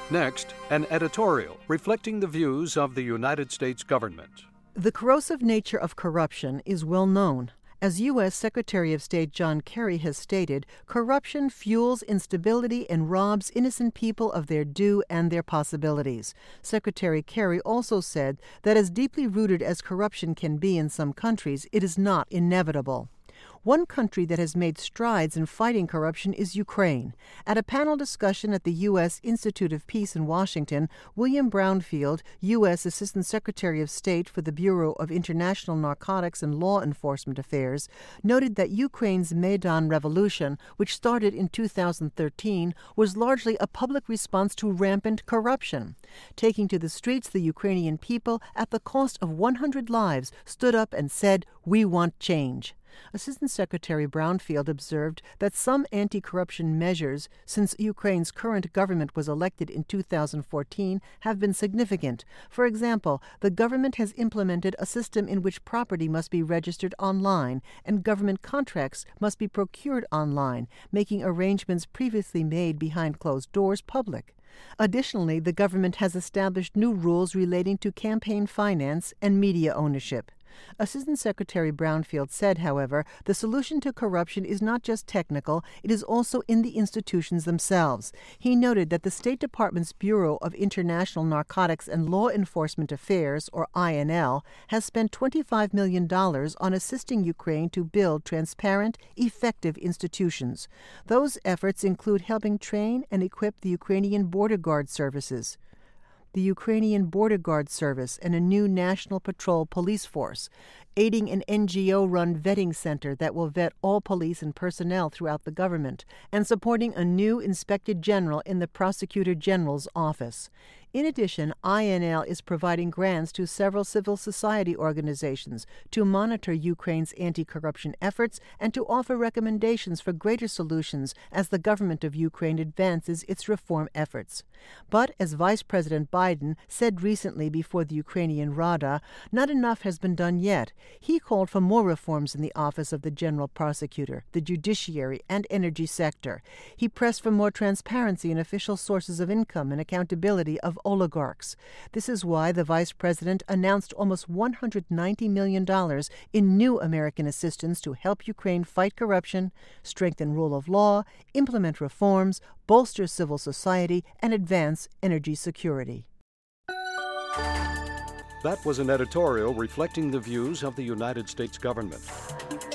Next, an editorial reflecting the views of the United States government. The corrosive nature of corruption is well known. As U.S. Secretary of State John Kerry has stated, corruption fuels instability and robs innocent people of their due and their possibilities. Secretary Kerry also said that as deeply rooted as corruption can be in some countries, it is not inevitable. One country that has made strides in fighting corruption is Ukraine. At a panel discussion at the U.S. Institute of Peace in Washington, William Brownfield, U.S. Assistant Secretary of State for the Bureau of International Narcotics and Law Enforcement Affairs, noted that Ukraine's Maidan Revolution, which started in 2013, was largely a public response to rampant corruption. Taking to the streets, the Ukrainian people, at the cost of 100 lives, stood up and said, "We want change." Assistant Secretary Brownfield observed that some anti-corruption measures since Ukraine's current government was elected in 2014 have been significant. For example, the government has implemented a system in which property must be registered online and government contracts must be procured online, making arrangements previously made behind closed doors public. Additionally, the government has established new rules relating to campaign finance and media ownership. Assistant Secretary Brownfield said, however, the solution to corruption is not just technical, it is also in the institutions themselves. He noted that the State Department's Bureau of International Narcotics and Law Enforcement Affairs, or INL, has spent $25 million on assisting Ukraine to build transparent, effective institutions. Those efforts include helping train and equip the Ukrainian Border Guard services, the Ukrainian Border Guard Service, and a new National Patrol police force, aiding an NGO-run vetting center that will vet all police and personnel throughout the government, and supporting a new Inspector General in the Prosecutor General's office. In addition, INL is providing grants to several civil society organizations to monitor Ukraine's anti-corruption efforts and to offer recommendations for greater solutions as the government of Ukraine advances its reform efforts. But, as Vice President Biden said recently before the Ukrainian Rada, not enough has been done yet. He called for more reforms in the Office of the General Prosecutor, the judiciary, and energy sector. He pressed for more transparency in official sources of income and accountability of oligarchs. This is why the vice president announced almost $190 million in new American assistance to help Ukraine fight corruption, strengthen rule of law, implement reforms, bolster civil society, and advance energy security. That was an editorial reflecting the views of the United States government.